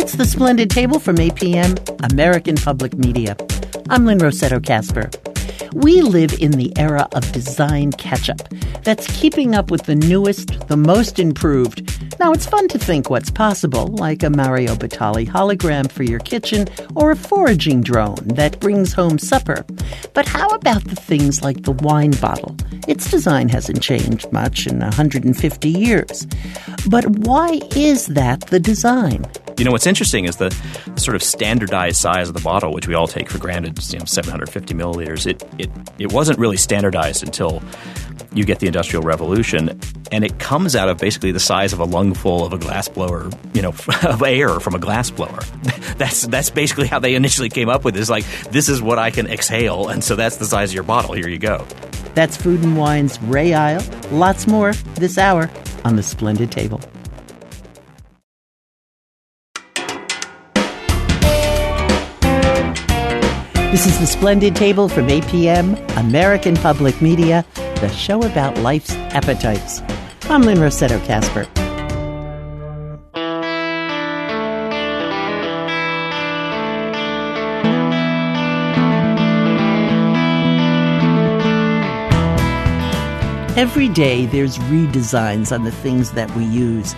It's The Splendid Table from APM, American Public Media. I'm Lynn Rossetto Kasper. We live in the era of design catch-up that's keeping up with the newest, the most improved. Now, it's fun to think what's possible, like a Mario Batali hologram for your kitchen or a foraging drone that brings home supper. But how about the things like the wine bottle? Its design hasn't changed much in 150 years. But why is that the design? You know, what's interesting is the sort of standardized size of the bottle, which we all take for granted, 750 milliliters. It wasn't really standardized until you get the Industrial Revolution, and it comes out of basically the size of a lungful of a glass blower, of air from a glass blower. That's basically how they initially came up with it. It's like, this is what I can exhale, and so that's the size of your bottle. Here you go. That's Food & Wine's Ray Isle. Lots more this hour on The Splendid Table. This is The Splendid Table from APM, American Public Media, the show about life's appetites. I'm Lynn Rossetto Kasper. Every day there's redesigns on the things that we use.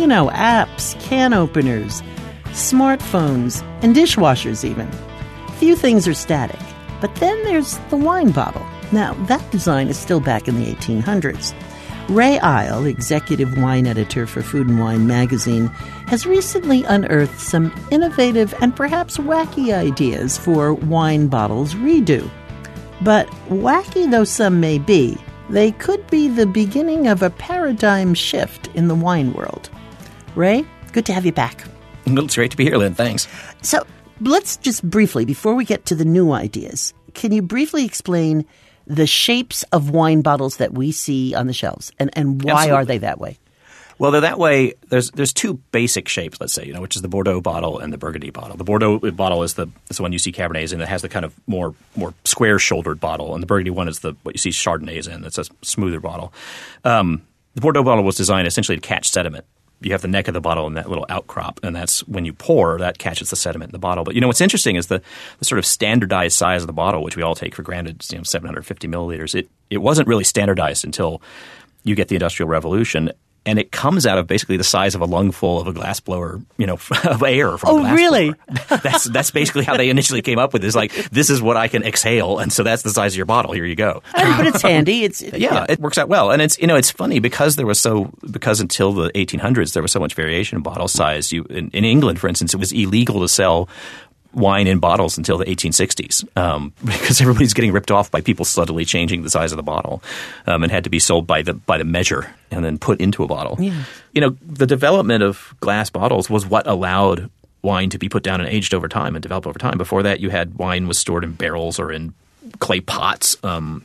Apps, can openers, smartphones, and dishwashers even. Few things are static, but then there's the wine bottle. Now, that design is still back in the 1800s. Ray Isle, executive wine editor for Food & Wine magazine, has recently unearthed some innovative and perhaps wacky ideas for wine bottles redo. But wacky though some may be, they could be the beginning of a paradigm shift in the wine world. Ray, good to have you back. It's great to be here, Lynn. Thanks. So, let's just briefly, before we get to the new ideas, can you briefly explain the shapes of wine bottles that we see on the shelves and why Absolutely. Are they that way? Well, they're that way. There's two basic shapes, let's say, which is the Bordeaux bottle and the Burgundy bottle. The Bordeaux bottle is the one you see Cabernets in. It has the kind of more square-shouldered bottle, and the Burgundy one is what you see Chardonnays in. It's a smoother bottle. The Bordeaux bottle was designed essentially to catch sediment. You have the neck of the bottle and that little outcrop, and that's when you pour, that catches the sediment in the bottle. But what's interesting is the sort of standardized size of the bottle, which we all take for granted, 750 milliliters. It wasn't really standardized until you get the Industrial Revolution. And it comes out of basically the size of a lungful of a glass blower, of air from a glass really? blower. That's basically how they initially came up with it. It's like, this is what I can exhale, and so that's the size of your bottle. Here you go. But it's handy. It works out well. And it's funny because until the 1800s there was so much variation in bottle size. In England, for instance, it was illegal to sell wine in bottles until the 1860s because everybody's getting ripped off by people subtly changing the size of the bottle and had to be sold by the measure and then put into a bottle. Yeah. The development of glass bottles was what allowed wine to be put down and aged over time and develop over time. Before that, you had wine was stored in barrels or in clay pots,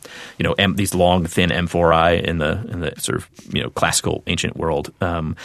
these long, thin amphorae in the sort of classical ancient world.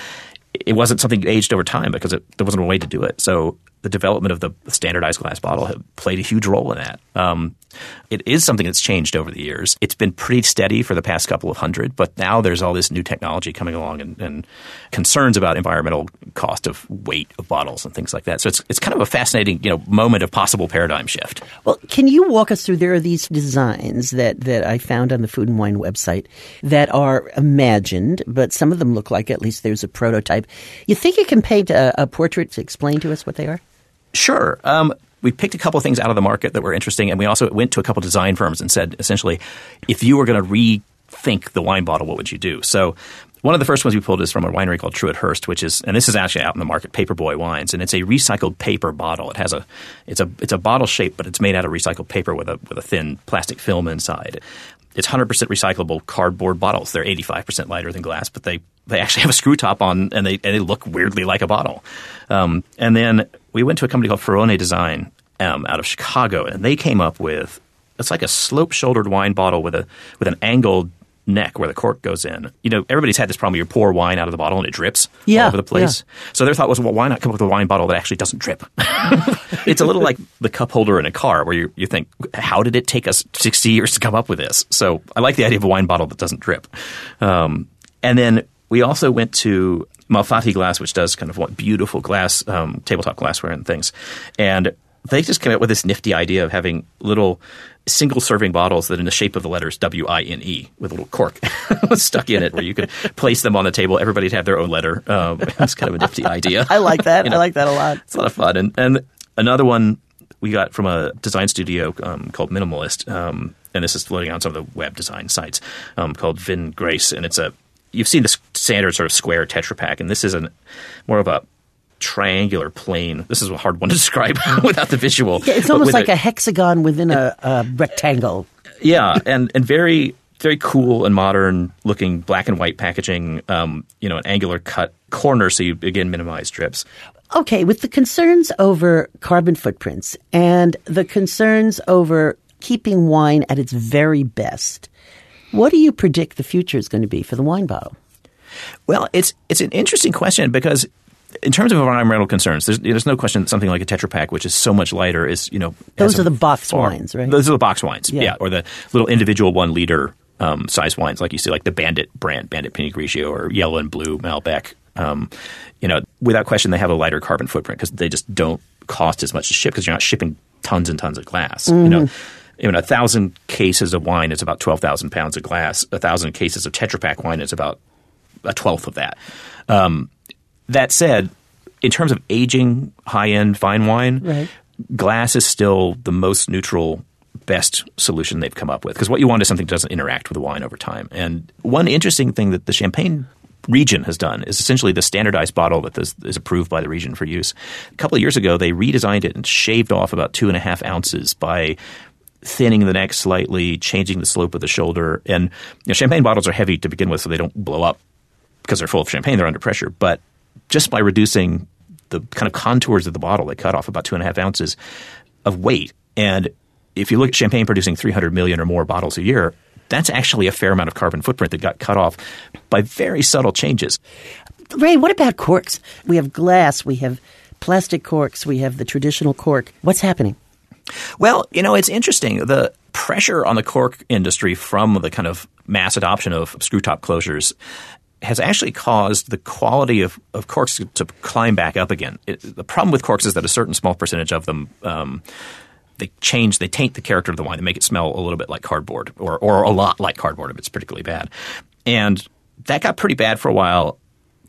It wasn't something aged over time because there wasn't a way to do it. So the development of the standardized glass bottle played a huge role in that. It is something that's changed over the years. It's been pretty steady for the past couple of hundred, but now there's all this new technology coming along and concerns about environmental cost of weight of bottles and things like that. So it's kind of a fascinating moment of possible paradigm shift. Well, can you walk us through? There are these designs that I found on the Food & Wine website that are imagined, but some of them look like at least there's a prototype. You think you can paint a portrait to explain to us what they are? Sure. We picked a couple of things out of the market that were interesting, and we also went to a couple of design firms and said, essentially, if you were going to rethink the wine bottle, what would you do? So one of the first ones we pulled is from a winery called Truett-Hurst, and this is actually out in the market, Paperboy Wines, and it's a recycled paper bottle. It has it's a bottle shape, but it's made out of recycled paper with a thin plastic film inside. It's 100% recyclable cardboard bottles. They're 85% lighter than glass, but they actually have a screw top on, and they look weirdly like a bottle. And then we went to a company called Ferrone Design out of Chicago, and they came up with it's like a slope-shouldered wine bottle with an angled neck where the cork goes in. Everybody's had this problem. You pour wine out of the bottle and it drips all over the place. Yeah. So their thought was, well, why not come up with a wine bottle that actually doesn't drip? It's a little like the cup holder in a car where you think, how did it take us 60 years to come up with this? So I like the idea of a wine bottle that doesn't drip. And then we also went to Malfatti Glass, which does kind of beautiful glass, tabletop glassware and things. And they just came up with this nifty idea of having little single-serving bottles that in the shape of the letters WINE with a little cork stuck in it where you could place them on the table. Everybody'd have their own letter. It's kind of a nifty idea. I like that. I like that a lot. It's a lot of fun. And another one we got from a design studio called Minimalist, and this is floating on some of the web design sites, called Vin Grace. And you've seen the standard sort of square Tetra Pak, and this is more of a triangular plane. This is a hard one to describe without the visual. Yeah, it's almost like a hexagon within a rectangle. Yeah, and very, very cool and modern looking black and white packaging, an angular cut corner so you, again, minimize drips. Okay, with the concerns over carbon footprints and the concerns over keeping wine at its very best, what do you predict the future is going to be for the wine bottle? Well, it's an interesting question because in terms of environmental concerns, there's no question that something like a Tetra Pak, which is so much lighter, is those are the box wines, right? Those are the box wines, yeah, or the little individual 1 liter size wines, like you see, like the Bandit brand, Bandit Pinot Grigio, or Yellow and Blue Malbec. Without question, they have a lighter carbon footprint because they just don't cost as much to ship because you're not shipping tons and tons of glass. Mm-hmm. 1,000 cases of wine is about 12,000 pounds of glass. 1,000 cases of Tetra Pak wine is about a 1/12 of that. That said, in terms of aging high-end fine wine, right, glass is still the most neutral, best solution they've come up with. Because what you want is something that doesn't interact with the wine over time. And one interesting thing that the Champagne region has done is essentially the standardized bottle that is approved by the region for use. A couple of years ago, they redesigned it and shaved off about 2.5 ounces by thinning the neck slightly, changing the slope of the shoulder. And Champagne bottles are heavy to begin with, so they don't blow up because they're full of champagne. They're under pressure. But just by reducing the kind of contours of the bottle, they cut off about 2.5 ounces of weight. And if you look at Champagne producing 300 million or more bottles a year, that's actually a fair amount of carbon footprint that got cut off by very subtle changes. Ray, what about corks? We have glass, we have plastic corks, we have the traditional cork. What's happening? Well, it's interesting. The pressure on the cork industry from the kind of mass adoption of screw top closures has actually caused the quality of corks to climb back up again. The problem with corks is that a certain small percentage of them they taint the character of the wine. They make it smell a little bit like cardboard or a lot like cardboard if it's particularly bad. And that got pretty bad for a while.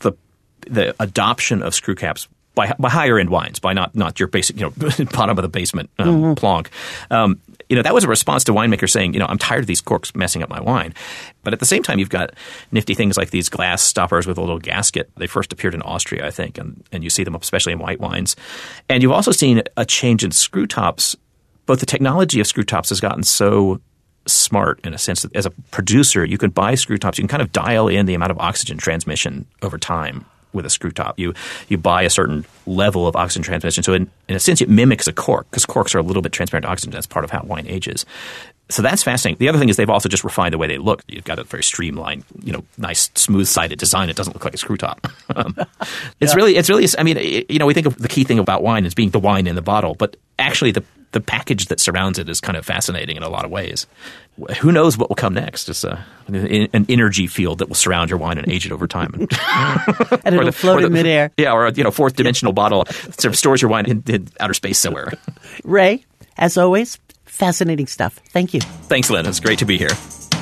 The adoption of screw caps by higher end wines, by not your basic bottom of the basement plonk. That was a response to winemakers saying, I'm tired of these corks messing up my wine. But at the same time, you've got nifty things like these glass stoppers with a little gasket. They first appeared in Austria, I think, and you see them especially in white wines. And you've also seen a change in screw tops. Both the technology of screw tops has gotten so smart in a sense that as a producer, you can buy screw tops. You can kind of dial in the amount of oxygen transmission over time with a screw top. You buy a certain level of oxygen transmission. So in a sense, it mimics a cork because corks are a little bit transparent to oxygen. That's part of how wine ages. So that's fascinating. The other thing is they've also just refined the way they look. You've got a very streamlined, nice smooth-sided design. It doesn't look like a screw top. It's really. I mean, we think of the key thing about wine as being the wine in the bottle, but actually the package that surrounds it is kind of fascinating in a lot of ways. Who knows what will come next? It's an energy field that will surround your wine and age it over time. And it'll float in midair. Yeah, or a fourth dimensional bottle sort of stores your wine in outer space somewhere. Ray, as always, fascinating stuff. Thank you. Thanks, Lynn. It's great to be here.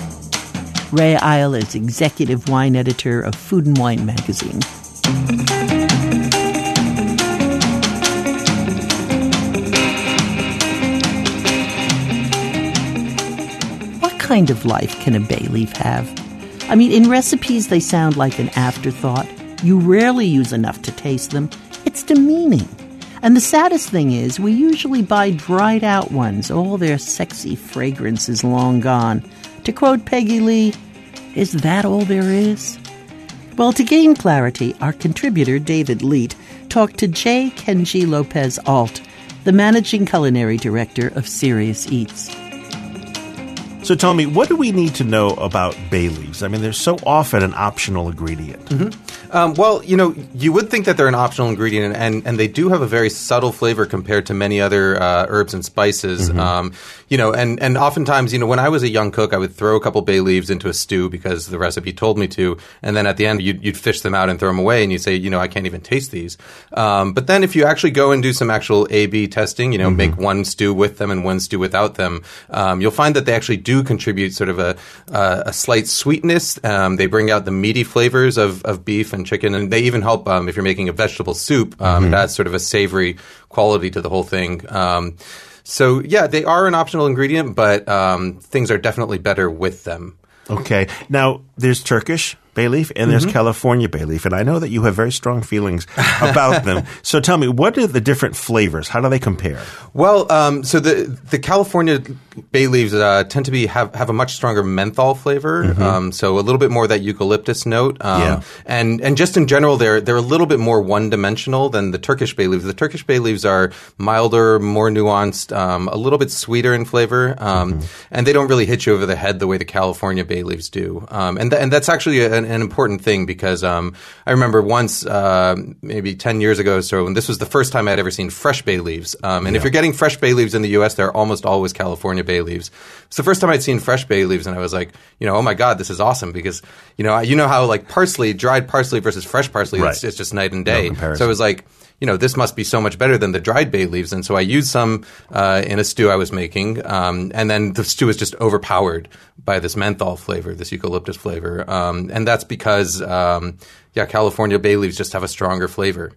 Ray Isle is executive wine editor of Food and Wine magazine. What kind of life can a bay leaf have? I mean, in recipes, they sound like an afterthought. You rarely use enough to taste them. It's demeaning. And the saddest thing is, we usually buy dried out ones. All their sexy fragrance is long gone. To quote Peggy Lee, is that all there is? Well, to gain clarity, our contributor, David Leet, talked to J. Kenji Lopez Alt, the managing culinary director of Serious Eats. So tell me, what do we need to know about bay leaves? I mean, they're so often an optional ingredient. Well, you would think that they're an optional ingredient, and they do have a very subtle flavor compared to many other herbs and spices. And oftentimes, when I was a young cook, I would throw a couple bay leaves into a stew because the recipe told me to, and then at the end, you'd fish them out and throw them away, and you'd say, I can't even taste these. But then if you actually go and do some actual A/B testing, make one stew with them and one stew without them, you'll find that they actually do contribute sort of a slight sweetness. They bring out the meaty flavors of beef and chicken, and they even help if you're making a vegetable soup. It adds sort of a savory quality to the whole thing. So yeah, they are an optional ingredient, but things are definitely better with them. Okay. Now, there's Turkish bay leaf and there's California bay leaf, and I know that you have very strong feelings about them. So tell me, what are the different flavors? How do they compare? Well, so the California bay leaves tend to have a much stronger menthol flavor, so a little bit more of that eucalyptus note. And just in general, they're a little bit more one-dimensional than the Turkish bay leaves. The Turkish bay leaves are milder, more nuanced, a little bit sweeter in flavor, and they don't really hit you over the head the way the California bay leaves do. And that's actually an important thing because I remember once, maybe 10 years ago or so, and this was the first time I'd ever seen fresh bay leaves. And if you're getting fresh bay leaves in the U.S., they're almost always California bay leaves. It's the first time I'd seen fresh bay leaves, and I was like, oh my God, this is awesome because, how like parsley, dried parsley versus fresh parsley, it's just night and day. So I was like, this must be so much better than the dried bay leaves. And so I used some in a stew I was making, and then the stew was just overpowered by this menthol flavor, this eucalyptus flavor. And that's because, California bay leaves just have a stronger flavor,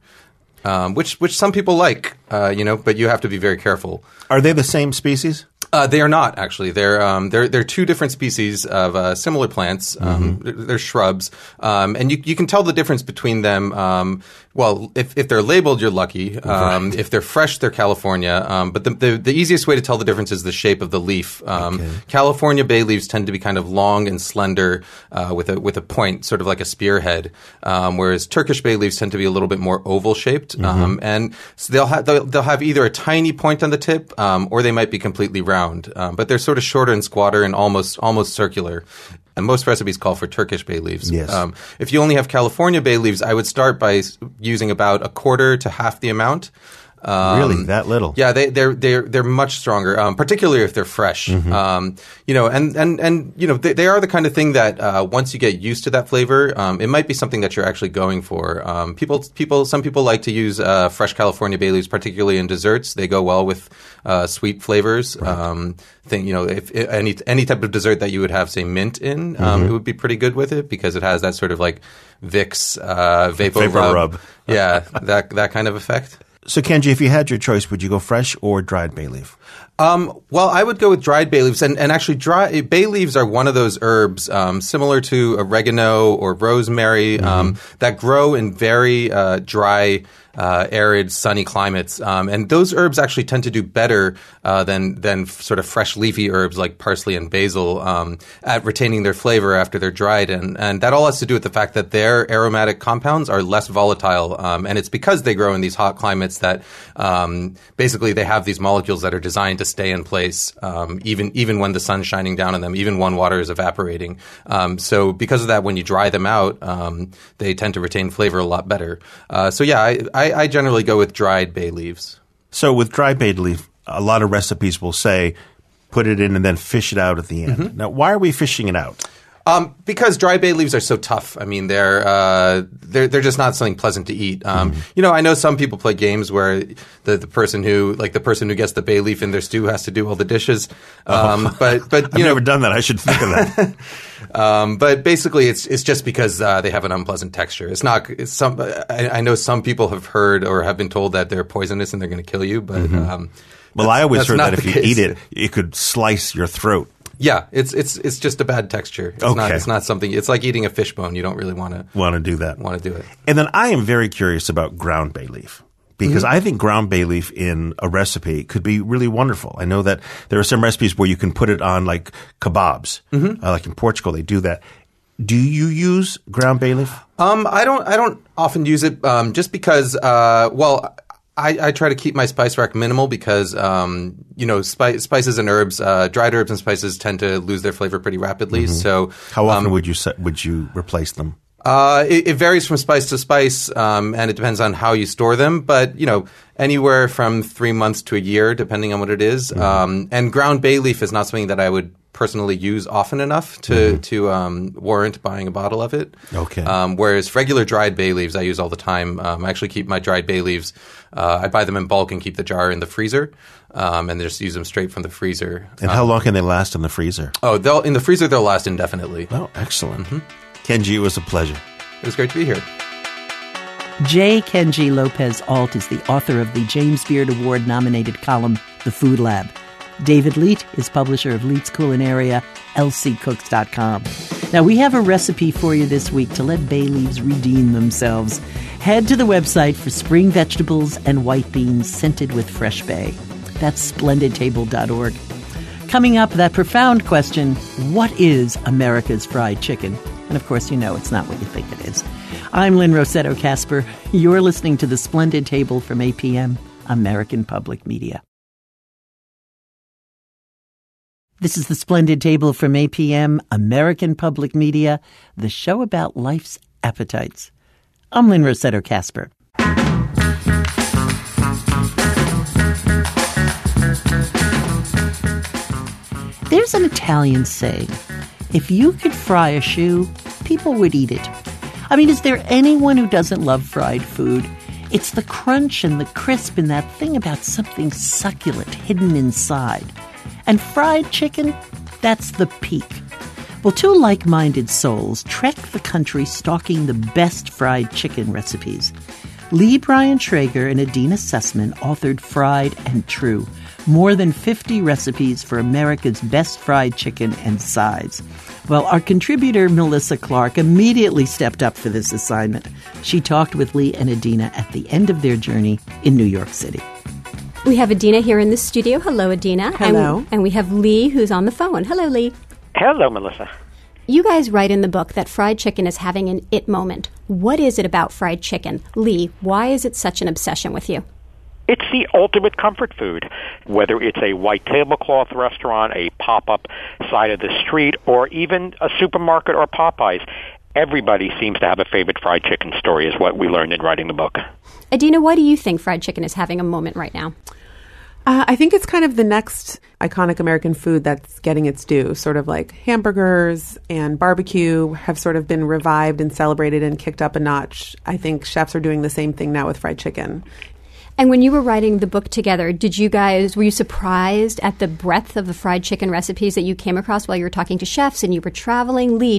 which some people like, but you have to be very careful. Are they the same species? They are not actually. They're two different species of similar plants. They're shrubs, and you can tell the difference between them. Well, if they're labeled, you're lucky. If they're fresh, they're California. But the easiest way to tell the difference is the shape of the leaf. California bay leaves tend to be kind of long and slender, with a point, sort of like a spearhead. Whereas Turkish bay leaves tend to be a little bit more oval shaped. And so they'll have either a tiny point on the tip, or they might be completely round. But they're sort of shorter and squatter and almost circular. And most recipes call for Turkish bay leaves. Yes. If you only have California bay leaves, I would start by using about a quarter to half the amount. Really, that little? Yeah, they're much stronger, particularly if they're fresh. They are the kind of thing that once you get used to that flavor, it might be something that you're actually going for. Some people like to use fresh California bay leaves, particularly in desserts. They go well with sweet flavors. If any type of dessert that you would have, say, mint in, it would be pretty good with it because it has that sort of like Vicks vapor rub. Yeah, that kind of effect. So, Kenji, if you had your choice, would you go fresh or dried bay leaf? Well, I would go with dried bay leaves, and actually, bay leaves are one of those herbs similar to oregano or rosemary that grow in very dry, arid, sunny climates, and those herbs actually tend to do better than sort of fresh leafy herbs like parsley and basil at retaining their flavor after they're dried, and that all has to do with the fact that their aromatic compounds are less volatile, and it's because they grow in these hot climates that basically they have these molecules that are designed to stay in place even when the sun's shining down on them, even when water is evaporating. So because of that, when you dry them out, they tend to retain flavor a lot better. I generally go with dried bay leaves. So with dried bay leaf, a lot of recipes will say put it in and then fish it out at the end. Now, why are we fishing it out? Because dry bay leaves are so tough. I mean, they're just not something pleasant to eat. I know some people play games where the person who gets the bay leaf in their stew has to do all the dishes. But I've never done that. I should think of that. But basically, it's just because they have an unpleasant texture. It's not. I know some people have heard or have been told that they're poisonous and they're going to kill you. But well, I always heard that if you eat it, it could slice your throat. Yeah, it's just a bad texture. It's not something. It's like eating a fish bone. You don't really want to do that. Want to do it. And then I am very curious about ground bay leaf because I think ground bay leaf in a recipe could be really wonderful. I know that there are some recipes where you can put it on like kebabs. Like in Portugal, they do that. Do you use ground bay leaf? I don't often use it just because I try to keep my spice rack minimal because, spices and herbs, dried herbs and spices tend to lose their flavor pretty rapidly. Mm-hmm. So, how often would you replace them? It varies from spice to spice, and it depends on how you store them. But anywhere from 3 months to a year, depending on what it is. Mm-hmm. And ground bay leaf is not something that I would personally use often enough to warrant buying a bottle of it. Okay. Whereas regular dried bay leaves I use all the time. I actually keep my dried bay leaves. I buy them in bulk and keep the jar in the freezer, and just use them straight from the freezer. And how long can they last in the freezer? In the freezer they'll last indefinitely. Oh, excellent. Mm-hmm. Kenji, it was a pleasure. It was great to be here. J. Kenji Lopez Alt is the author of the James Beard Award-nominated column, The Food Lab. David Leet is publisher of Leet's Culinaria, lccooks.com. Now, we have a recipe for you this week to let bay leaves redeem themselves. Head to the website for spring vegetables and white beans scented with fresh bay. That's splendidtable.org. Coming up, that profound question, what is America's fried chicken? And of course, it's not what you think it is. I'm Lynn Rossetto Kasper. You're listening to The Splendid Table from APM, American Public Media. This is The Splendid Table from APM, American Public Media, the show about life's appetites. I'm Lynn Rossetto Kasper. There's an Italian saying, if you could fry a shoe, people would eat it. I mean, is there anyone who doesn't love fried food? It's the crunch and the crisp and that thing about something succulent hidden inside. And fried chicken, that's the peak. Well, two like-minded souls trek the country stalking the best fried chicken recipes. Lee Brian Traeger and Adina Sussman authored Fried and True, more than 50 recipes for America's best fried chicken and sides. Well, our contributor, Melissa Clark, immediately stepped up for this assignment. She talked with Lee and Adina at the end of their journey in New York City. We have Adina here in the studio. Hello, Adina. Hello. And we have Lee, who's on the phone. Hello, Lee. Hello, Melissa. You guys write in the book that fried chicken is having an it moment. What is it about fried chicken? Lee, why is it such an obsession with you? It's the ultimate comfort food. Whether it's a white tablecloth restaurant, a pop-up side of the street, or even a supermarket or Popeyes, everybody seems to have a favorite fried chicken story, is what we learned in writing the book. Adina, why do you think fried chicken is having a moment right now? I think it's kind of the next iconic American food that's getting its due. Sort of like hamburgers and barbecue have sort of been revived and celebrated and kicked up a notch. I think chefs are doing the same thing now with fried chicken. And when you were writing the book together, were you surprised at the breadth of the fried chicken recipes that you came across while you were talking to chefs and you were traveling? Lee,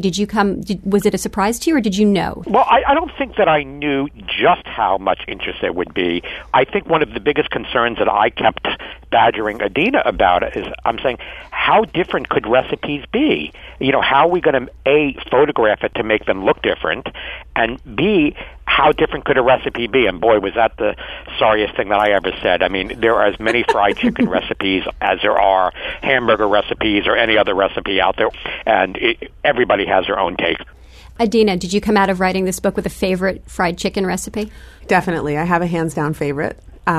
was it a surprise to you or did you know? Well, I don't think that I knew just how much interest there would be. I think one of the biggest concerns that I kept badgering Adina about is I'm saying, how different could recipes be? How are we going to, A, photograph it to make them look different, and B, how different could a recipe be? And boy, was that the sorriest thing that I ever said. I mean, there are as many fried chicken recipes as there are hamburger recipes or any other recipe out there, and everybody has their own take. Adina, did you come out of writing this book with a favorite fried chicken recipe? Definitely. I have a hands-down favorite.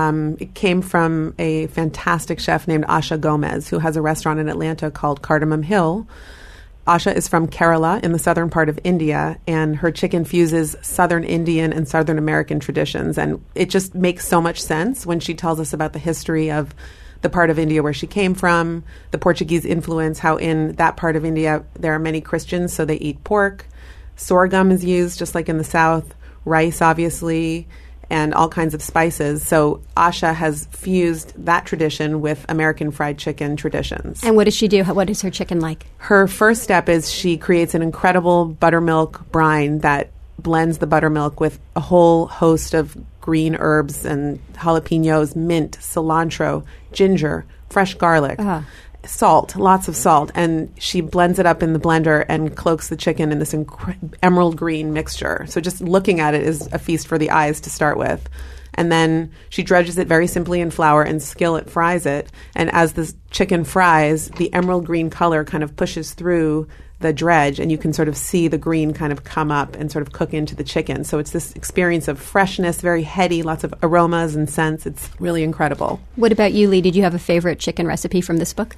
It came from a fantastic chef named Asha Gomez, who has a restaurant in Atlanta called Cardamom Hill. Asha is from Kerala in the southern part of India, and her chicken fuses Southern Indian and Southern American traditions. And it just makes so much sense when she tells us about the history of the part of India where she came from, the Portuguese influence, how in that part of India there are many Christians, so they eat pork. Sorghum is used, just like in the South, rice, obviously, and all kinds of spices. So Asha has fused that tradition with American fried chicken traditions. And what does she do? What is her chicken like? Her first step is she creates an incredible buttermilk brine that blends the buttermilk with a whole host of green herbs and jalapenos, mint, cilantro, ginger, fresh garlic. Salt, lots of salt, and she blends it up in the blender and cloaks the chicken in this emerald green mixture. So just looking at it is a feast for the eyes to start with. And then she dredges it very simply in flour and skillet fries it. And as the chicken fries, the emerald green color kind of pushes through the dredge, and you can sort of see the green kind of come up and sort of cook into the chicken. So it's this experience of freshness, very heady, lots of aromas and scents. It's really incredible. What about you, Lee? Did you have a favorite chicken recipe from this book?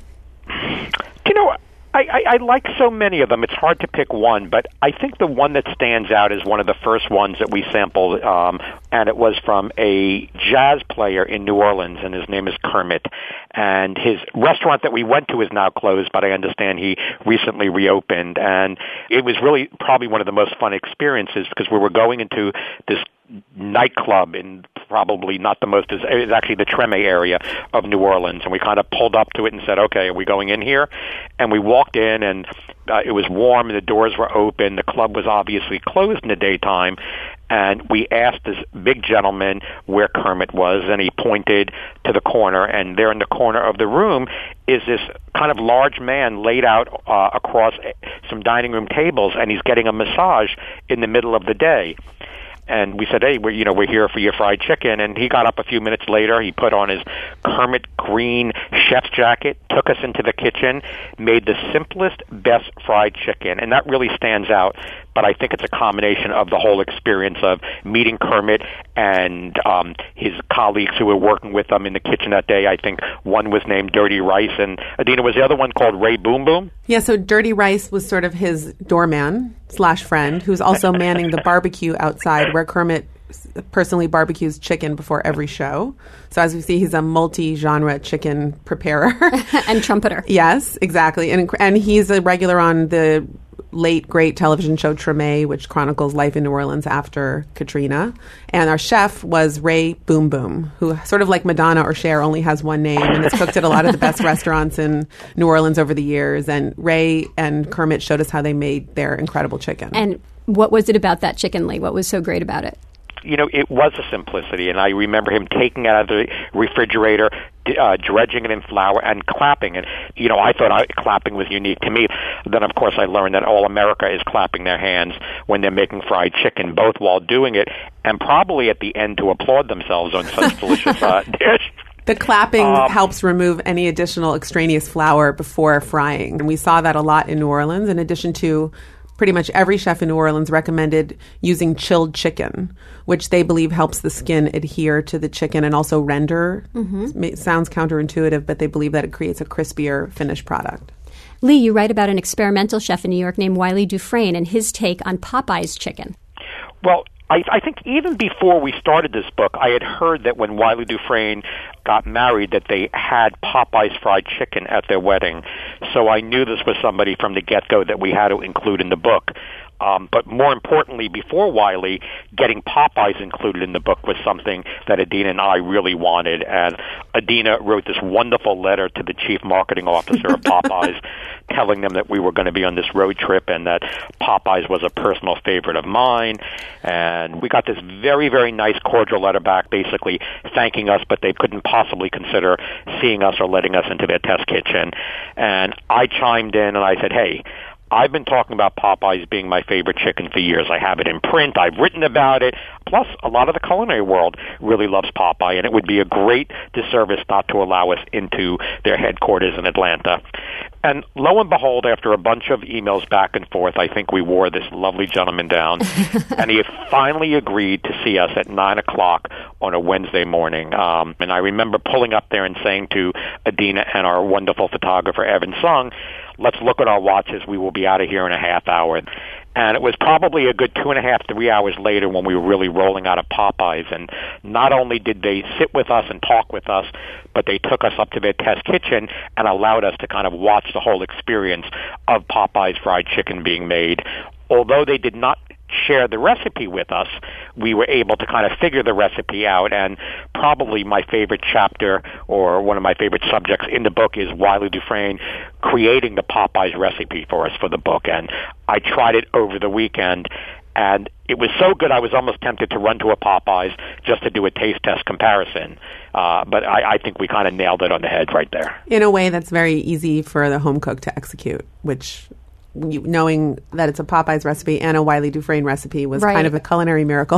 I like so many of them. It's hard to pick one, but I think the one that stands out is one of the first ones that we sampled, and it was from a jazz player in New Orleans, and his name is Kermit. And his restaurant that we went to is now closed, but I understand he recently reopened. And it was really probably one of the most fun experiences because we were going into this nightclub in probably not the most, it's actually the Treme area of New Orleans, and we kind of pulled up to it and said, okay, are we going in here? And we walked in, and it was warm, and the doors were open. The club was obviously closed in the daytime, and we asked this big gentleman where Kermit was, and he pointed to the corner, and there in the corner of the room is this kind of large man laid out across some dining room tables, and he's getting a massage in the middle of the day. And we said, hey, we're here for your fried chicken. And he got up a few minutes later. He put on his Kermit green chef's jacket, took us into the kitchen, made the simplest, best fried chicken. And that really stands out. But I think it's a combination of the whole experience of meeting Kermit and his colleagues who were working with him in the kitchen that day. I think one was named Dirty Rice. And Adina, was the other one called Ray Boom Boom? Yeah, so Dirty Rice was sort of his doorman / friend, who's also manning the barbecue outside where Kermit personally barbecues chicken before every show. So as we see, he's a multi-genre chicken preparer. And trumpeter. Yes, exactly. And he's a regular on the late, great television show Treme, which chronicles life in New Orleans after Katrina. And our chef was Ray Boom Boom, who sort of like Madonna or Cher only has one name and has cooked at a lot of the best restaurants in New Orleans over the years. And Ray and Kermit showed us how they made their incredible chicken. And what was it about that chicken, Lee? What was so great about it? It was a simplicity, and I remember him taking it out of the refrigerator, dredging it in flour, and clapping it. I thought clapping was unique to me. Then, of course, I learned that all America is clapping their hands when they're making fried chicken, both while doing it and probably at the end to applaud themselves on such delicious dish. The clapping helps remove any additional extraneous flour before frying. And we saw that a lot in New Orleans, in addition to pretty much every chef in New Orleans recommended using chilled chicken, which they believe helps the skin adhere to the chicken and also render. Mm-hmm. It sounds counterintuitive, but they believe that it creates a crispier finished product. Lee, you write about an experimental chef in New York named Wiley Dufresne and his take on Popeye's chicken. Well, I think even before we started this book, I had heard that when Wiley Dufresne got married that they had Popeye's fried chicken at their wedding. So I knew this was somebody from the get-go that we had to include in the book. But more importantly, before Wiley, getting Popeyes included in the book was something that Adina and I really wanted. And Adina wrote this wonderful letter to the chief marketing officer of Popeyes telling them that we were going to be on this road trip and that Popeyes was a personal favorite of mine. And we got this very, very nice cordial letter back basically thanking us, but they couldn't possibly consider seeing us or letting us into their test kitchen. And I chimed in and I said, hey, I've been talking about Popeyes being my favorite chicken for years. I have it in print. I've written about it. Plus, a lot of the culinary world really loves Popeye, and it would be a great disservice not to allow us into their headquarters in Atlanta. And lo and behold, after a bunch of emails back and forth, I think we wore this lovely gentleman down, and he had finally agreed to see us at 9 o'clock on a Wednesday morning. And I remember pulling up there and saying to Adina and our wonderful photographer, Evan Sung, let's look at our watches. We will be out of here in a half hour. And it was probably a good 2.5, 3 hours later when we were really rolling out of Popeyes. And not only did they sit with us and talk with us, but they took us up to their test kitchen and allowed us to kind of watch the whole experience of Popeyes fried chicken being made. Although they did not share the recipe with us, we were able to kind of figure the recipe out. And probably my favorite chapter or one of my favorite subjects in the book is Wiley Dufresne creating the Popeyes recipe for us for the book. And I tried it over the weekend, and it was so good I was almost tempted to run to a Popeyes just to do a taste test comparison. But I think we kind of nailed it on the head right there. In a way that's very easy for the home cook to execute, which knowing that it's a Popeyes recipe and a Wiley Dufresne recipe was kind of a culinary miracle.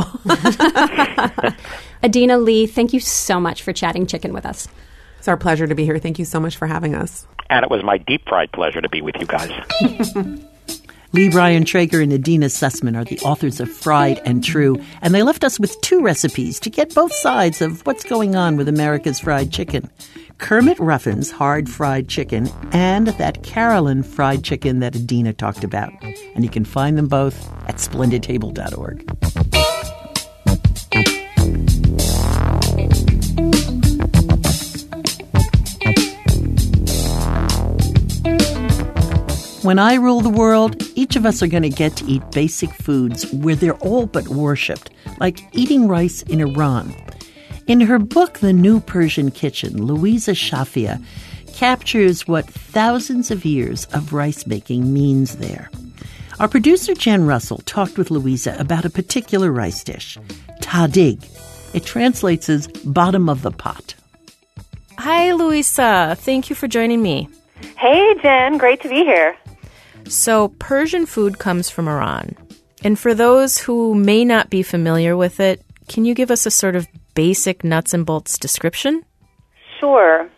Adina, Lee, thank you so much for chatting chicken with us. It's our pleasure to be here. Thank you so much for having us. And it was my deep fried pleasure to be with you guys. Lee Brian Traeger and Adina Sussman are the authors of Fried and True, and they left us with 2 recipes to get both sides of what's going on with America's fried chicken. Kermit Ruffin's hard fried chicken and that Carolyn fried chicken that Adina talked about. And you can find them both at splendidtable.org. When I rule the world, each of us are going to get to eat basic foods where they're all but worshipped, like eating rice in Iran. In her book, The New Persian Kitchen, Louisa Shafia captures what thousands of years of rice making means there. Our producer, Jen Russell, talked with Louisa about a particular rice dish, tahdig. It translates as bottom of the pot. Hi, Louisa. Thank you for joining me. Hey, Jen. Great to be here. So, Persian food comes from Iran. And for those who may not be familiar with it, can you give us a sort of basic nuts and bolts description? Sure.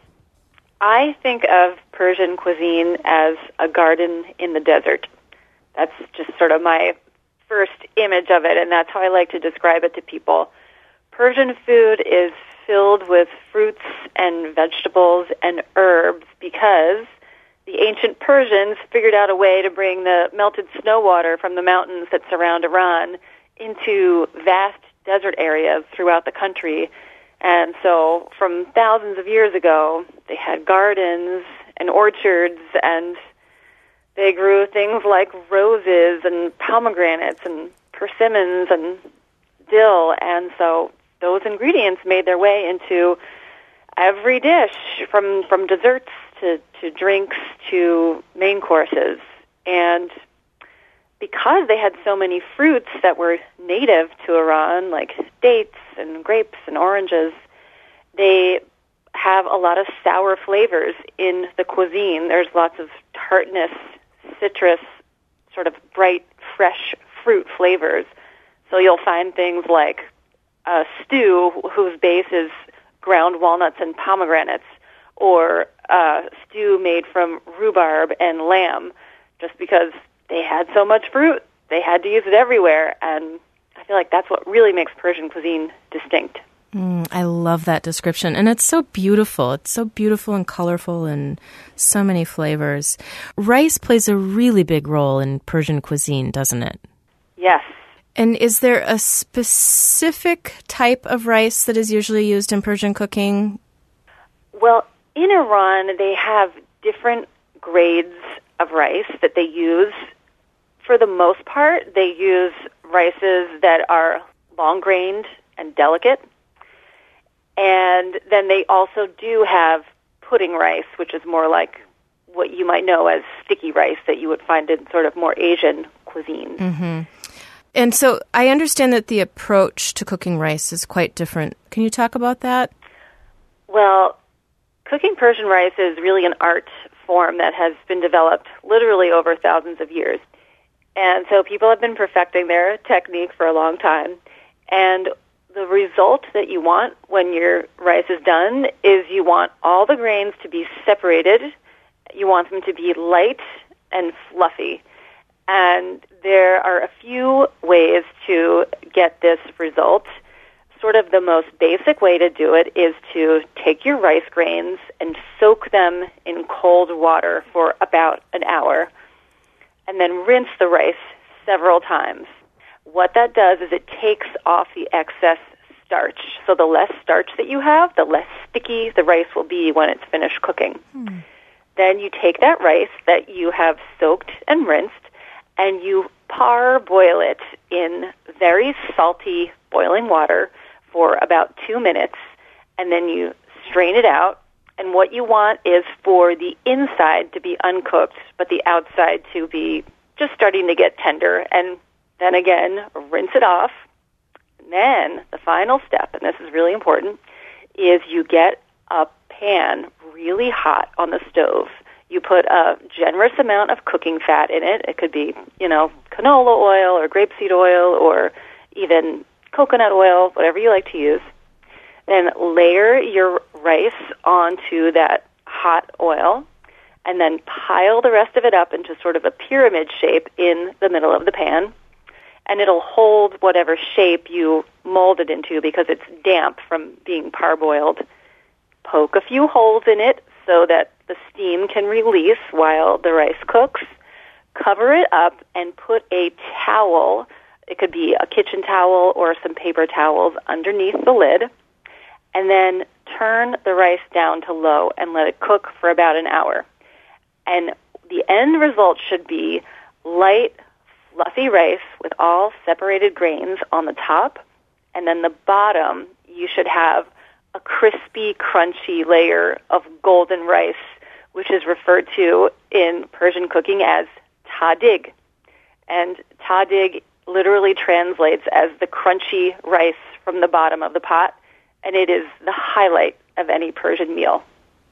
I think of Persian cuisine as a garden in the desert. That's just sort of my first image of it, and that's how I like to describe it to people. Persian food is filled with fruits and vegetables and herbs because the ancient Persians figured out a way to bring the melted snow water from the mountains that surround Iran into vast desert areas throughout the country. And so from thousands of years ago, they had gardens and orchards, and they grew things like roses and pomegranates and persimmons and dill. And so those ingredients made their way into every dish, from desserts to drinks to main courses. And because they had so many fruits that were native to Iran, like dates and grapes and oranges, they have a lot of sour flavors in the cuisine. There's lots of tartness, citrus, sort of bright, fresh fruit flavors. So you'll find things like a stew whose base is ground walnuts and pomegranates, or a stew made from rhubarb and lamb, just because they had so much fruit, they had to use it everywhere, and I feel like that's what really makes Persian cuisine distinct. I love that description, and it's so beautiful. It's so beautiful and colorful and so many flavors. Rice plays a really big role in Persian cuisine, doesn't it? Yes. And is there a specific type of rice that is usually used in Persian cooking? Well, in Iran, they have different grades of rice that they use. For the most part, they use rices that are long-grained and delicate. And then they also do have pudding rice, which is more like what you might know as sticky rice that you would find in sort of more Asian cuisine. Mm-hmm. And so I understand that the approach to cooking rice is quite different. Can you talk about that? Well, cooking Persian rice is really an art form that has been developed literally over thousands of years. And so people have been perfecting their technique for a long time. And the result that you want when your rice is done is you want all the grains to be separated. You want them to be light and fluffy. And there are a few ways to get this result. Sort of the most basic way to do it is to take your rice grains and soak them in cold water for about an hour, and then rinse the rice several times. What that does is it takes off the excess starch. So the less starch that you have, the less sticky the rice will be when it's finished cooking. Then you take that rice that you have soaked and rinsed, and you parboil it in very salty boiling water for about 2 minutes, and then you strain it out. And what you want is for the inside to be uncooked, but the outside to be just starting to get tender. And then again, rinse it off. And then the final step, and this is really important, is you get a pan really hot on the stove. You put a generous amount of cooking fat in it. It could be, canola oil or grapeseed oil or even coconut oil, whatever you like to use. Then layer your rice onto that hot oil, and then pile the rest of it up into sort of a pyramid shape in the middle of the pan. And it'll hold whatever shape you mold it into because it's damp from being parboiled. Poke a few holes in it so that the steam can release while the rice cooks. Cover it up and put a towel, it could be a kitchen towel or some paper towels, underneath the lid. And then turn the rice down to low and let it cook for about an hour. And the end result should be light, fluffy rice with all separated grains on the top, and then the bottom you should have a crispy, crunchy layer of golden rice, which is referred to in Persian cooking as tahdig. And tahdig literally translates as the crunchy rice from the bottom of the pot, and it is the highlight of any Persian meal.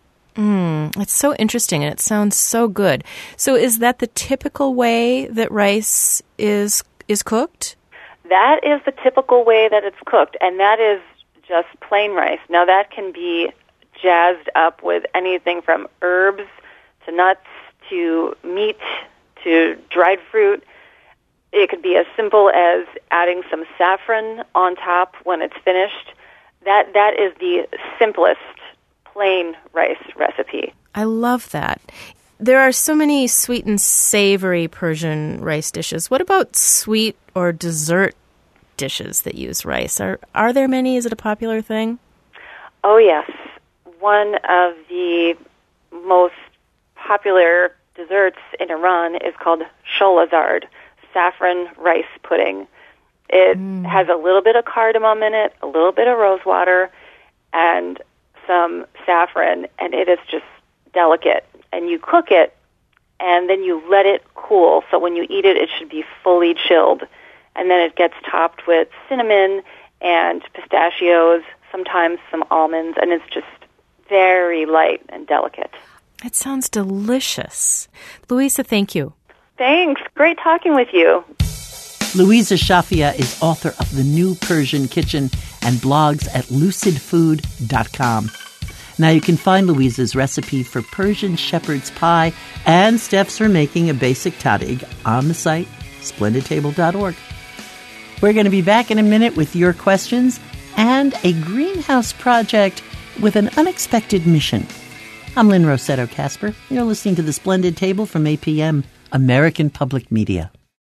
It's so interesting, and it sounds so good. So is that the typical way that rice is cooked? That is the typical way that it's cooked, and that is just plain rice. Now, that can be jazzed up with anything from herbs to nuts to meat to dried fruit. It could be as simple as adding some saffron on top when it's finished. That is the simplest plain rice recipe. I love that. There are so many sweet and savory Persian rice dishes. What about sweet or dessert dishes that use rice? Are there many? Is it a popular thing? Oh, yes. One of the most popular desserts in Iran is called sholazard, saffron rice pudding. It has a little bit of cardamom in it, a little bit of rosewater, and some saffron, and it is just delicate. And you cook it, and then you let it cool, so when you eat it, it should be fully chilled. And then it gets topped with cinnamon and pistachios, sometimes some almonds, and it's just very light and delicate. It sounds delicious. Louisa, thank you. Thanks. Great talking with you. Louisa Shafia is author of The New Persian Kitchen and blogs at lucidfood.com. Now you can find Louisa's recipe for Persian shepherd's pie and steps for making a basic tahdig on the site, splendidtable.org. We're going to be back in a minute with your questions and a greenhouse project with an unexpected mission. I'm Lynn Rossetto Kasper. You're listening to The Splendid Table from APM, American Public Media.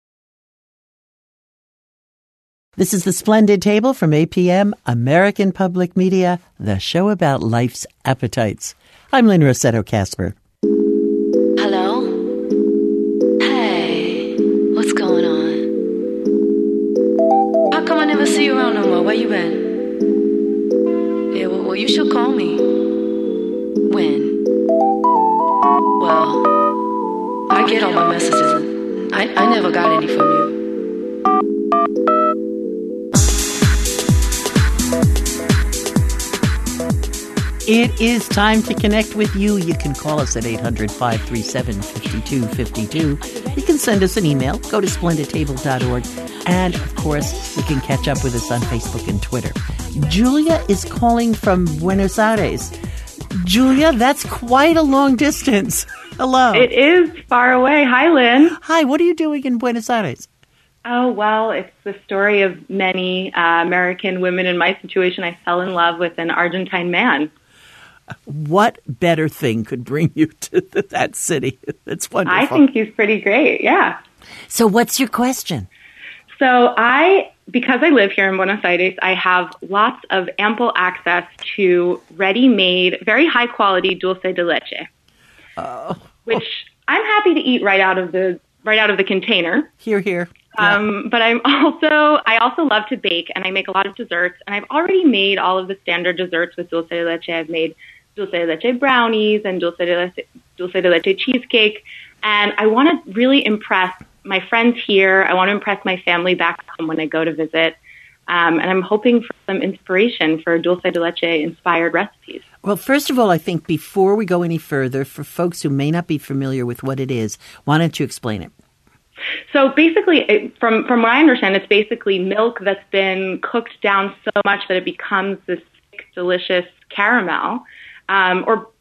This is The Splendid Table from APM, American Public Media, the show about life's appetites. I'm Lynn Rossetto Kasper. Hello? Hey, what's going on? How come I never see you around no more? Where you been? Yeah, well, you should call me. When? Well, I get all my messages. I never got any from you. It is time to connect with you. You can call us at 800-537-5252. You can send us an email. Go to splendidtable.org. And, of course, you can catch up with us on Facebook and Twitter. Julia is calling from Buenos Aires. Julia, that's quite a long distance. Hello. It is far away. Hi, Lynn. Hi, what are you doing in Buenos Aires? Oh, well, it's the story of many American women in my situation. I fell in love with an Argentine man. What better thing could bring you to that city? It's wonderful. I think he's pretty great, yeah. So what's your question? So because I live here in Buenos Aires, I have lots of ample access to ready-made, very high-quality dulce de leche, which I'm happy to eat right out of the container. Hear, hear. But I also love to bake, and I make a lot of desserts, and I've already made all of the standard desserts with dulce de leche. I've made dulce de leche brownies and dulce de leche cheesecake, and I want to really impress my friends here. I want to impress my family back home when I go to visit, and I'm hoping for some inspiration for dulce de leche inspired recipes. Well, first of all, I think before we go any further, for folks who may not be familiar with what it is, why don't you explain it? So basically, from what I understand, it's basically milk that's been cooked down so much that it becomes this thick, delicious caramel. Or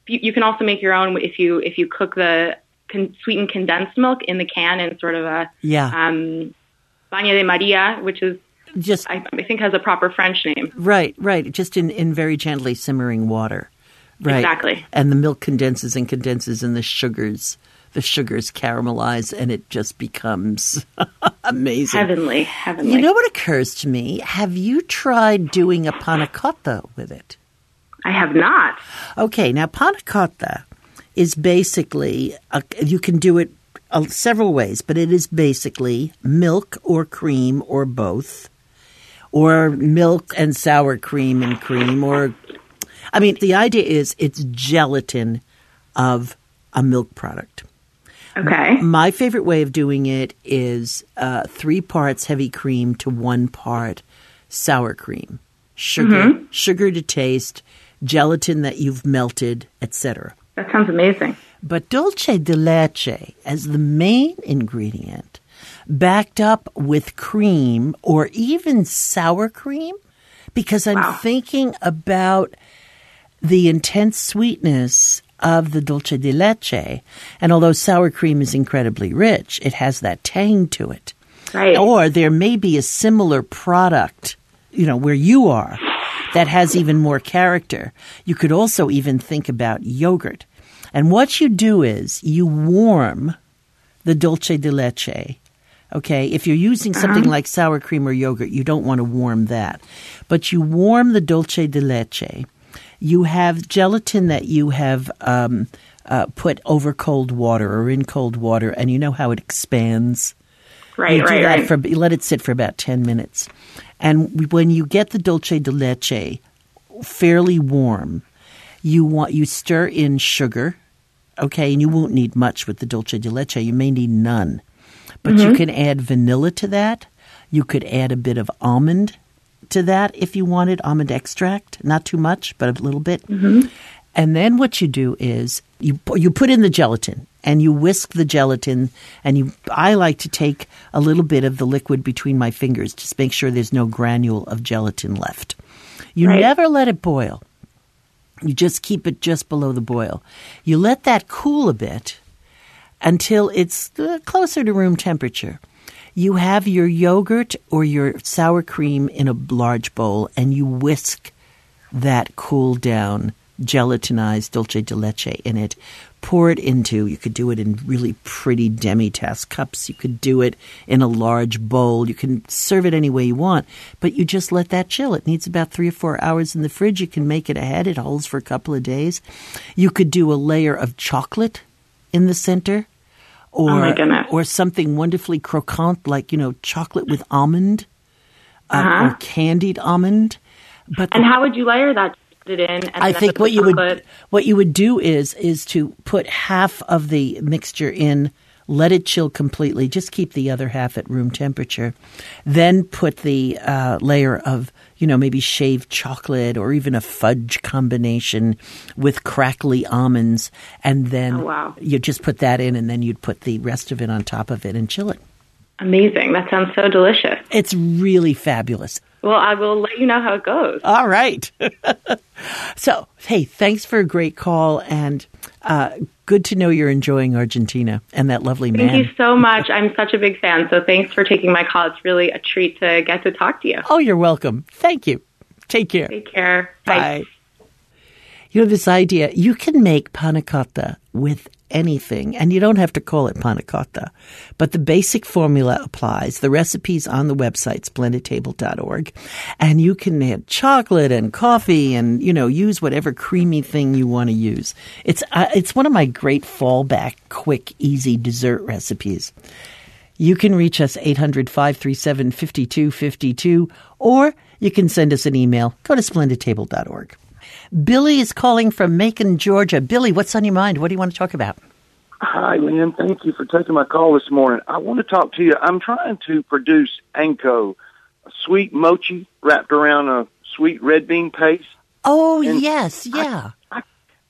you can also make your own if you cook the sweetened condensed milk in the can in sort of a baña de Maria, which is just I think has a proper French name. Right. Just in very gently simmering water. Right. Exactly. And the milk condenses and the sugars caramelize, and it just becomes amazing. Heavenly. You know what occurs to me? Have you tried doing a panna cotta with it? I have not. Okay, now panna cotta is basically, you can do it several ways, but it is basically milk or cream or both, or milk and sour cream and cream, or, I mean, the idea is it's gelatin of a milk product. Okay. My favorite way of doing it is 3 parts heavy cream to 1 part sour cream, sugar to taste, gelatin that you've melted, etc. That sounds amazing. But dulce de leche as the main ingredient, backed up with cream or even sour cream, because I'm thinking about the intense sweetness of the dulce de leche. And although sour cream is incredibly rich, it has that tang to it. Right. Or there may be a similar product, where you are, that has even more character. You could also even think about yogurt. And what you do is you warm the dulce de leche. Okay, if you're using something like sour cream or yogurt, you don't want to warm that. But you warm the dulce de leche. You have gelatin that you have put over cold water or in cold water, and you know how it expands. Right, You let it sit for about 10 minutes. And when you get the dulce de leche fairly warm, you stir in sugar, okay, and you won't need much with the dulce de leche. You may need none. But you can add vanilla to that. You could add a bit of almond to that if you wanted, almond extract. Not too much, but a little bit. And then what you do is you put in the gelatin and you whisk the gelatin, and I like to take a little bit of the liquid between my fingers, just make sure there's no granule of gelatin left. You never let it boil. You just keep it just below the boil. You let that cool a bit until it's closer to room temperature. You have your yogurt or your sour cream in a large bowl, and you whisk that cooled down gelatinized dulce de leche in it. Pour it into, you could do it in really pretty demi-tasse cups. You could do it in a large bowl. You can serve it any way you want, but you just let that chill. It needs about 3 or 4 hours in the fridge. You can make it ahead. It holds for a couple of days. You could do a layer of chocolate in the center, or something wonderfully croquant like, chocolate with almond or candied almond. And how would you layer that? It in. And I think what you would do is to put half of the mixture in, let it chill completely, just keep the other half at room temperature, then put the layer of maybe shaved chocolate or even a fudge combination with crackly almonds, and then you just put that in, and then you'd put the rest of it on top of it and chill it. Amazing. That sounds so delicious. It's really fabulous. Well, I will let you know how it goes. All right. So, hey, thanks for a great call, and good to know you're enjoying Argentina and that lovely man. Thank you so much. I'm such a big fan, so thanks for taking my call. It's really a treat to get to talk to you. Oh, you're welcome. Thank you. Take care. Take care. Bye. This idea, you can make panna cotta with anything, and you don't have to call it panna cotta, but the basic formula applies. The recipe's on the website, splendidtable.org, and you can add chocolate and coffee and, use whatever creamy thing you want to use. It's one of my great fallback, quick, easy dessert recipes. You can reach us 800-537-5252, or you can send us an email. Go to splendidtable.org. Billy is calling from Macon, Georgia. Billy, what's on your mind? What do you want to talk about? Hi, Lynn. Thank you for taking my call this morning. I want to talk to you. I'm trying to produce Anko, a sweet mochi wrapped around a sweet red bean paste. Oh, yes, yeah. I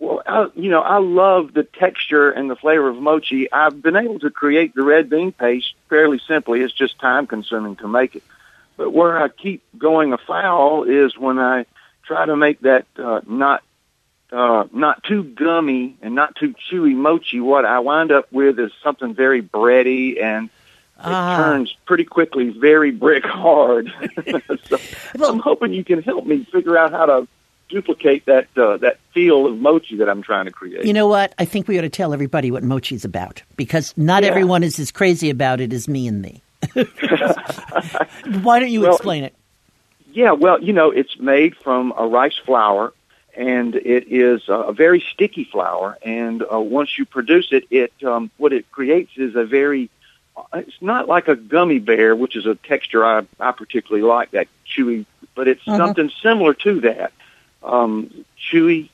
love the texture and the flavor of mochi. I've been able to create the red bean paste fairly simply. It's just time-consuming to make it. But where I keep going afoul is when I try to make that not not too gummy and not too chewy mochi, what I wind up with is something very bready, and it turns pretty quickly very brick hard. So I'm hoping you can help me figure out how to duplicate that feel of mochi that I'm trying to create. You know what? I think we ought to tell everybody what mochi's about, because not everyone is as crazy about it as me and thee. Why don't you explain it? Yeah, well, it's made from a rice flour, and it is a very sticky flour. And once you produce it, what it creates is a very, it's not like a gummy bear, which is a texture I particularly like, that chewy, but it's something similar to that. Chewy,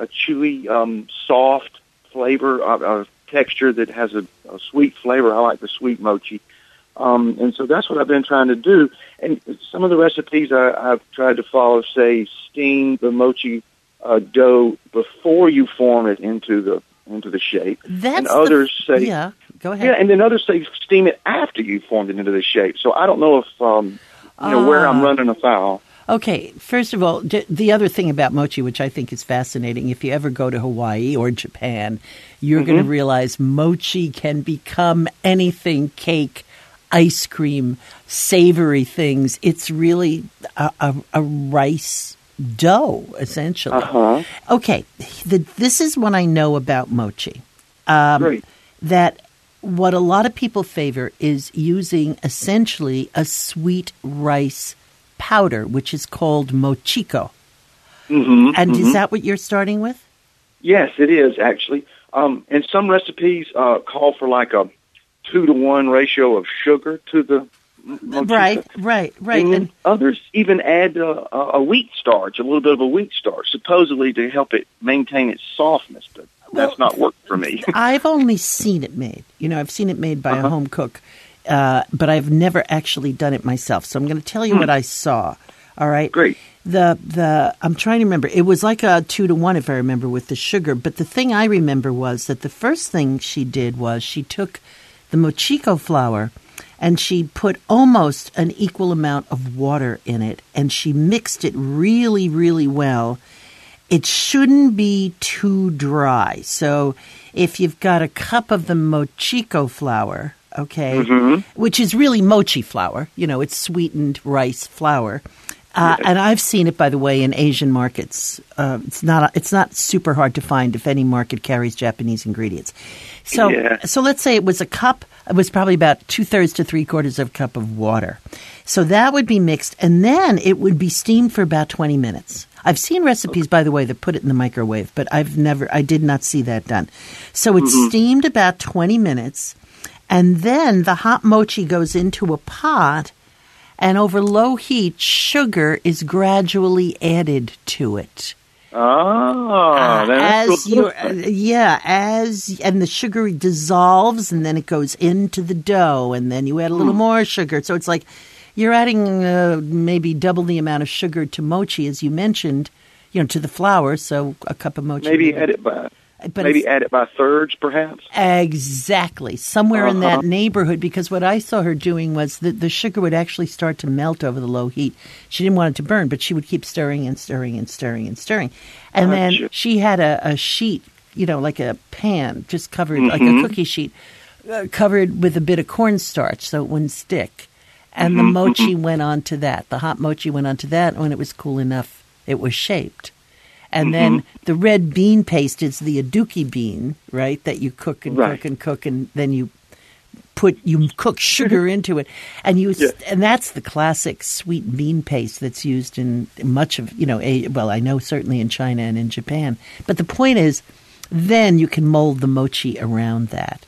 soft flavor, a texture that has a sweet flavor. I like the sweet mochi. And so that's what I've been trying to do. And some of the recipes I've tried to follow say steam the mochi dough before you form it into the shape. And others say, go ahead. Yeah, and then others say steam it after you formed it into the shape. So I don't know if where I'm running afoul. Okay, first of all, the other thing about mochi, which I think is fascinating, if you ever go to Hawaii or Japan, you're going to realize mochi can become anything: cake, ice cream, savory things. It's really a rice dough, essentially. Okay, this is what I know about mochi. Great. That what a lot of people favor is using essentially a sweet rice powder, which is called mochiko. And is that what you're starting with? Yes, it is, actually. And some recipes call for like a 2-to-1 ratio of sugar to the mochiko. Right. And others even add a wheat starch, a little bit of a wheat starch, supposedly to help it maintain its softness, but that's not worked for me. I've only seen it made. I've seen it made by a home cook, but I've never actually done it myself. So I'm going to tell you what I saw. All right? Great. I'm trying to remember. It was like a 2-to-1, if I remember, with the sugar. But the thing I remember was that the first thing she did was she took the mochiko flour and she put almost an equal amount of water in it, and she mixed it really, really well. It shouldn't be too dry. So if you've got a cup of the mochiko flour, which is really mochi flour, it's sweetened rice flour. And I've seen it, by the way, in Asian markets. It's not super hard to find if any market carries Japanese ingredients. So let's say it was a cup. It was probably about 2/3 to 3/4 of a cup of water. So that would be mixed, and then it would be steamed for about 20 minutes. I've seen recipes, by the way, that put it in the microwave, but I did not see that done. So it's steamed about 20 minutes, and then the hot mochi goes into a pot, and over low heat, sugar is gradually added to it. Oh, that's and the sugar dissolves, and then it goes into the dough, and then you add a little more sugar. So it's like you're adding maybe double the amount of sugar to mochi, as you mentioned, to the flour. So a cup of mochi. Maybe add it by thirds, perhaps? Exactly. Somewhere in that neighborhood, because what I saw her doing was that the sugar would actually start to melt over the low heat. She didn't want it to burn, but she would keep stirring and stirring and stirring and stirring. And then she had a sheet, like a pan, just covered, like a cookie sheet, covered with a bit of cornstarch so it wouldn't stick. And the mochi went onto that. The hot mochi went onto that. And when it was cool enough, it was shaped. And then the red bean paste is the aduki bean, right, that you cook and cook and cook, and then you cook sugar into it. And and that's the classic sweet bean paste that's used in much of, I know certainly in China and in Japan. But the point is, then you can mold the mochi around that.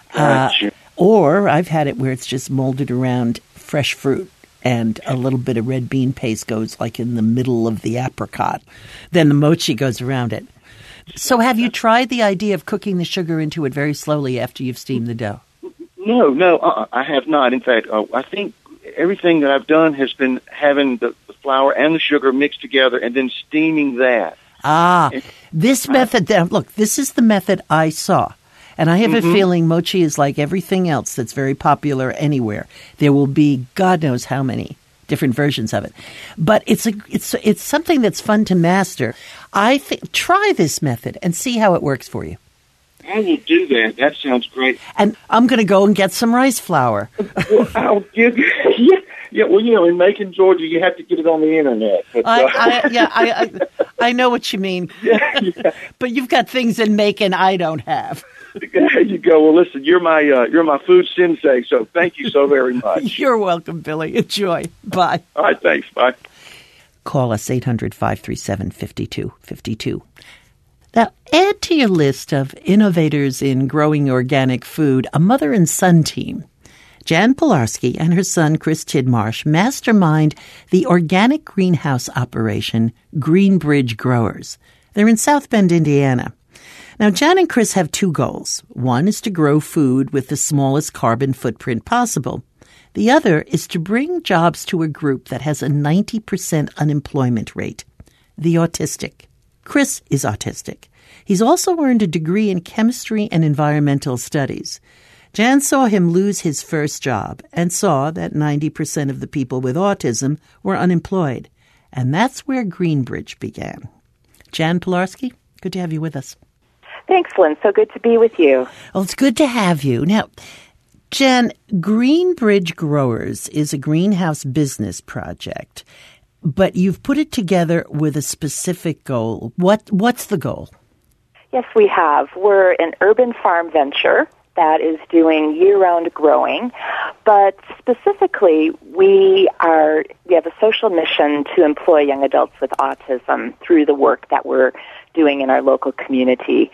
Or I've had it where it's just molded around fresh fruit, and a little bit of red bean paste goes like in the middle of the apricot. Then the mochi goes around it. So have you tried the idea of cooking the sugar into it very slowly after you've steamed the dough? No, I have not. In fact, I think everything that I've done has been having the flour and the sugar mixed together and then steaming that. This method, look, this is the method I saw. And I have a feeling mochi is like everything else that's very popular anywhere. There will be God knows how many different versions of it. But it's something that's fun to master. I think try this method and see how it works for you. I will do that. That sounds great. And I'm going to go and get some rice flour. Well, I'll give you. Yeah. Well, in Macon, Georgia, you have to get it on the internet. But, I know what you mean. Yeah. But you've got things in Macon I don't have. There you go. Well, listen, you're my food sensei, so thank you so very much. You're welcome, Billy. Enjoy. Bye. All right, thanks. Bye. Call us 800-537-5252. Now, add to your list of innovators in growing organic food a mother and son team. Jan Pilarski and her son, Chris Tidmarsh, mastermind the organic greenhouse operation Greenbridge Growers. They're in South Bend, Indiana. Now, Jan and Chris have two goals. One is to grow food with the smallest carbon footprint possible. The other is to bring jobs to a group that has a 90% unemployment rate, the autistic. Chris is autistic. He's also earned a degree in chemistry and environmental studies. Jan saw him lose his first job and saw that 90% of the people with autism were unemployed. And that's where Greenbridge began. Jan Pilarski, good to have you with us. Thanks, Lynn. So good to be with you. Well, it's good to have you. Now, Jan, Greenbridge Growers is a greenhouse business project, but you've put it together with a specific goal. What's the goal? Yes, we have. We're an urban farm venture that is doing year-round growing, but specifically we have a social mission to employ young adults with autism through the work that we're doing in our local community.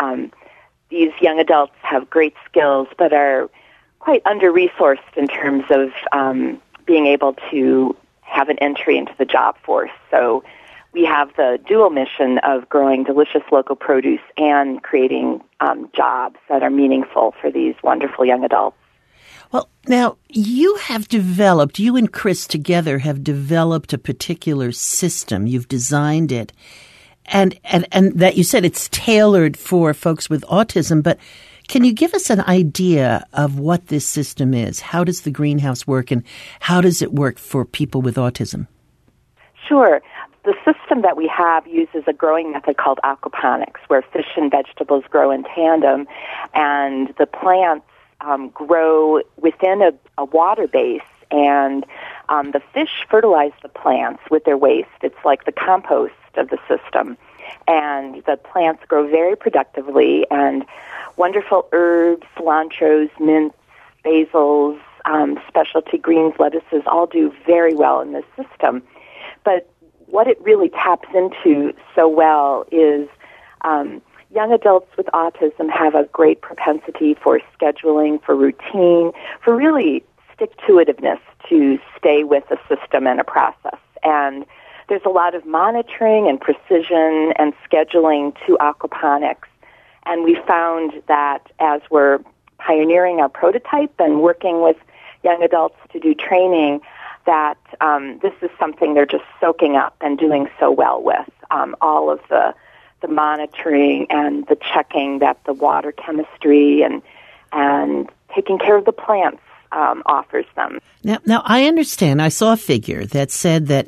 These young adults have great skills, but are quite under-resourced in terms of being able to have an entry into the job force. So we have the dual mission of growing delicious local produce and creating jobs that are meaningful for these wonderful young adults. Well, now, you and Chris together have developed a particular system. You've designed it. And that you said it's tailored for folks with autism, but can you give us an idea of what this system is? How does the greenhouse work, and how does it work for people with autism? Sure. The system that we have uses a growing method called aquaponics, where fish and vegetables grow in tandem, and the plants grow within a water base, and the fish fertilize the plants with their waste. It's like the compost of the system. And the plants grow very productively, and wonderful herbs, cilantros, mints, basils, specialty greens, lettuces all do very well in this system. But what it really taps into so well is young adults with autism have a great propensity for scheduling, for routine, for really stick-to-itiveness to stay with a system and a process. And there's a lot of monitoring and precision and scheduling to aquaponics. And we found that as we're pioneering our prototype and working with young adults to do training, that this is something they're just soaking up and doing so well with. All of the monitoring and the checking that the water chemistry and taking care of the plants offers them. Now, I understand. I saw a figure that said that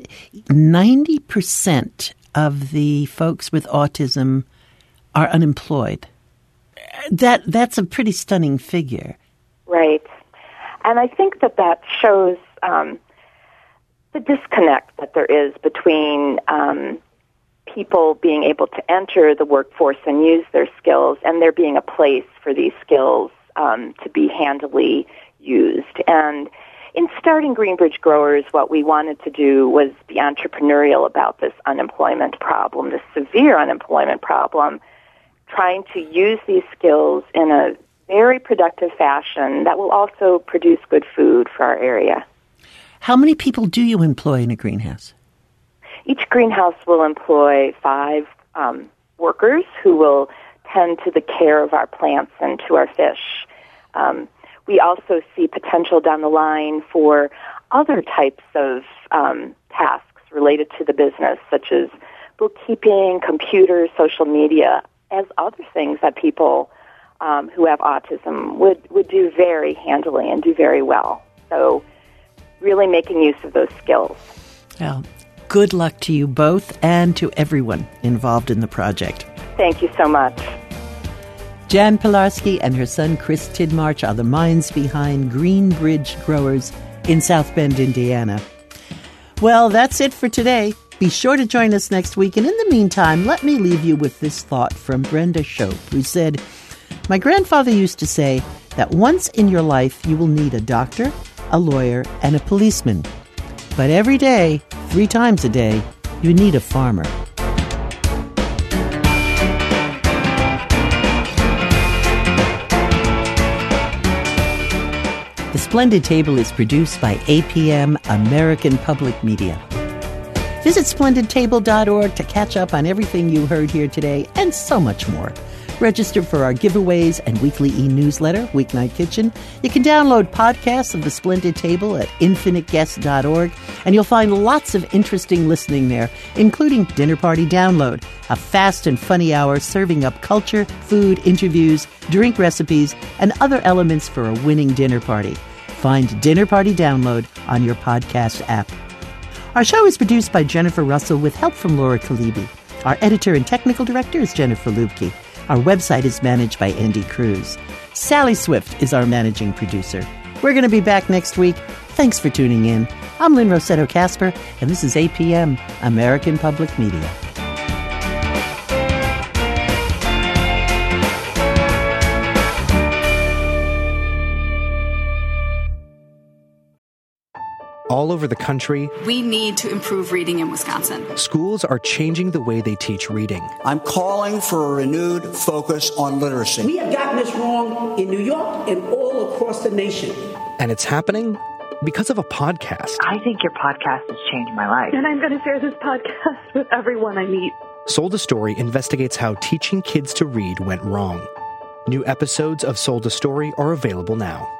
90% of the folks with autism are unemployed. That's a pretty stunning figure. Right. And I think that shows the disconnect that there is between people being able to enter the workforce and use their skills, and there being a place for these skills to be handily used. And in starting Greenbridge Growers, what we wanted to do was be entrepreneurial about this unemployment problem, this severe unemployment problem, trying to use these skills in a very productive fashion that will also produce good food for our area. How many people do you employ in a greenhouse? Each greenhouse will employ 5 workers who will tend to the care of our plants and to our fish. We also see potential down the line for other types of tasks related to the business, such as bookkeeping, computers, social media, as other things that people who have autism would do very handily and do very well. So really making use of those skills. Well, good luck to you both and to everyone involved in the project. Thank you so much. Jan Pilarski and her son Chris Tidmarch are the minds behind Greenbridge Growers in South Bend, Indiana. Well, that's it for today. Be sure to join us next week. And in the meantime, let me leave you with this thought from Brenda Shope, who said, "My grandfather used to say that once in your life you will need a doctor, a lawyer, and a policeman. But every day, 3 times a day, you need a farmer." The Splendid Table is produced by APM, American Public Media. Visit splendidtable.org to catch up on everything you heard here today and so much more. Register for our giveaways and weekly e-newsletter, Weeknight Kitchen. You can download podcasts of The Splendid Table at infiniteguests.org, and you'll find lots of interesting listening there, including Dinner Party Download, a fast and funny hour serving up culture, food, interviews, drink recipes, and other elements for a winning dinner party. Find Dinner Party Download on your podcast app. Our show is produced by Jennifer Russell with help from Laura Kalibi. Our editor and technical director is Jennifer Lubke. Our website is managed by Andy Cruz. Sally Swift is our managing producer. We're going to be back next week. Thanks for tuning in. I'm Lynn Rossetto Kasper, and this is APM, American Public Media. All over the country, we need to improve reading in Wisconsin. Schools are changing the way they teach reading. I'm calling for a renewed focus on literacy. We have gotten this wrong in New York and all across the nation. And it's happening because of a podcast. I think your podcast has changed my life. And I'm going to share this podcast with everyone I meet. Sold a Story investigates how teaching kids to read went wrong. New episodes of Sold a Story are available now.